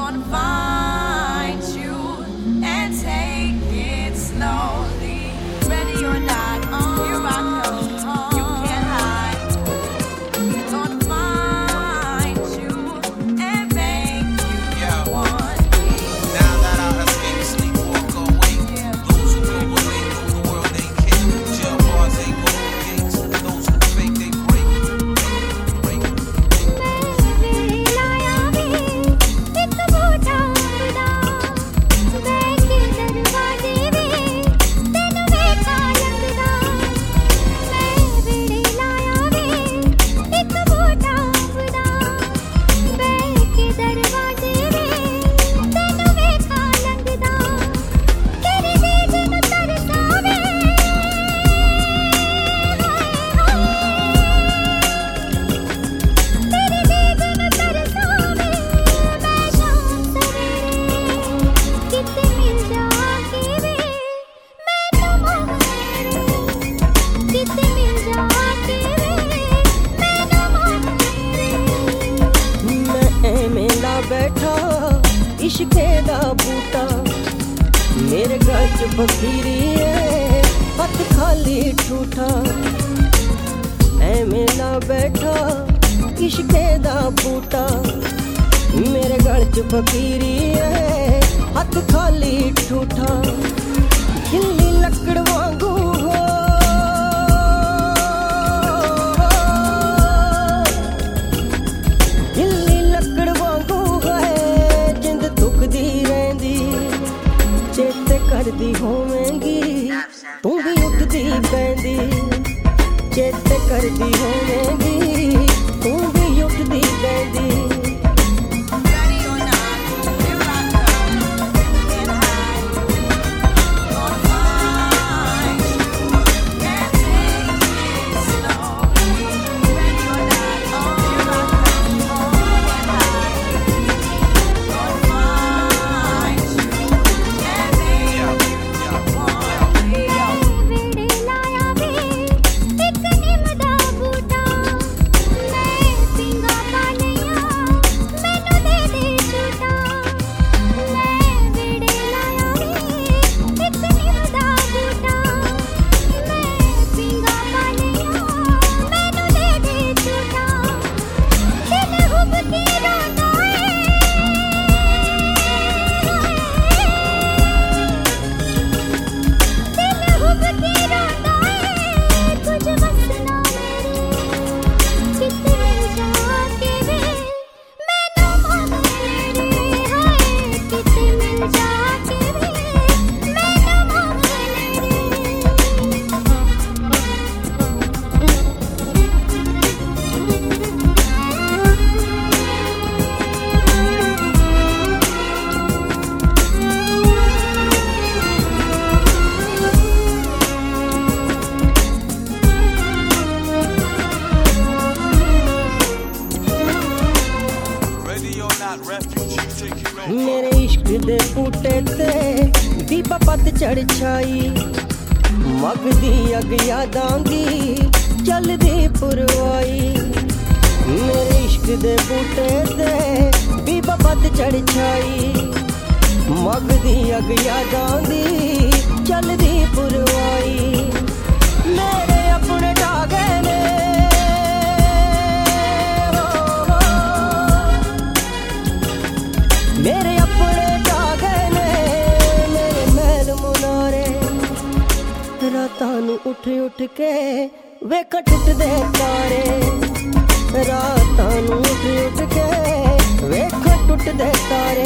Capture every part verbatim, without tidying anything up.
Gonna find you and take it slowly. Ready or not, uh, here I come. You can't hide. Gonna find you and make you want me. Now that I escape, sleep, walk away. Those who go away know the world ain't king. Jail bars ain't golden gates. Those who fake, they break. Break, बैठा इश्के दा बूटा मेरे गल च फकीरी है हथ खाली ठूठा ऐवें ना बैठा इश्के दा बूटा मेरे गल च फकीरी है हथ खाली ठूठा खिल्ली लकड़ वांगू हो करदी होवेंगी तू भी उठदी पैंदी चेते करदी होवेंगी तू भी उठदी पैंदी मेरे इश्क दे बूटे ते दीपा पत चढ़ छाई मगदी अग यादां दी चलदी पुरवाई मेरे इश्क दे बूटे ते दीपा पत चढ़ छाई मगदी अग यादां दी चलदी पुरवाई मेरे अपने डागे ने मेरे अपने डागे ने मेरे महल मुनारे रातां नू उठ उठ के वेख टुटदे तारे रातां नू उठ उठ के वेख टुटदे तारे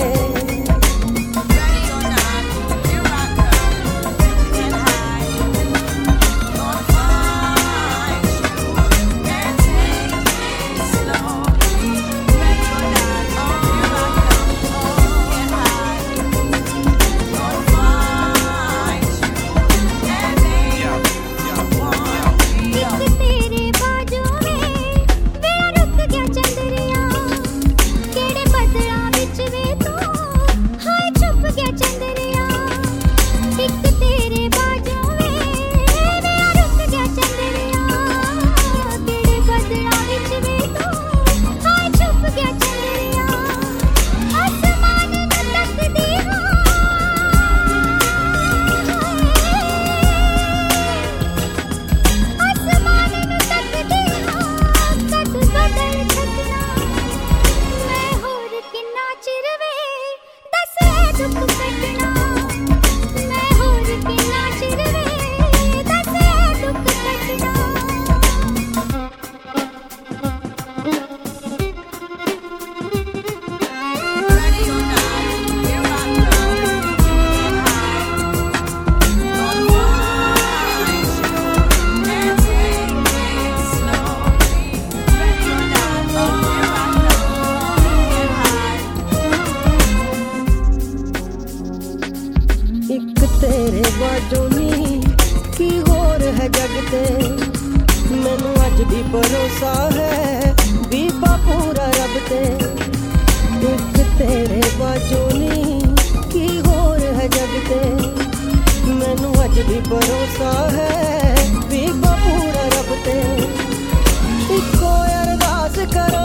बाजों नी की होर है जग ते मैनू अज भी भरोसा है बीबा पूरा रब ते एक तेरे बाजों नी की होर है जग ते मैनू अज भी भरोसा है बीबा पूरा रब ते इको अरदास करो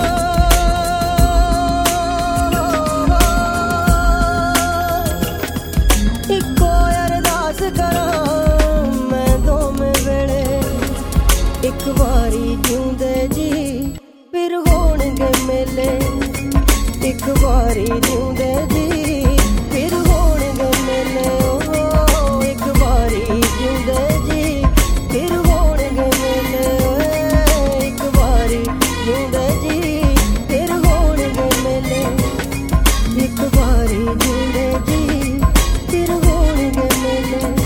एक बारी जिंदे जी फिर होणगे मेले एक बारी जिंदे जी फिर होणगे मेले ओ एक बारी जिंदे जी फिर होणगे मेले एक बारी जिंदे जी फिर होणगे मेले एक बारी जिंदे जी फिर होणगे मेले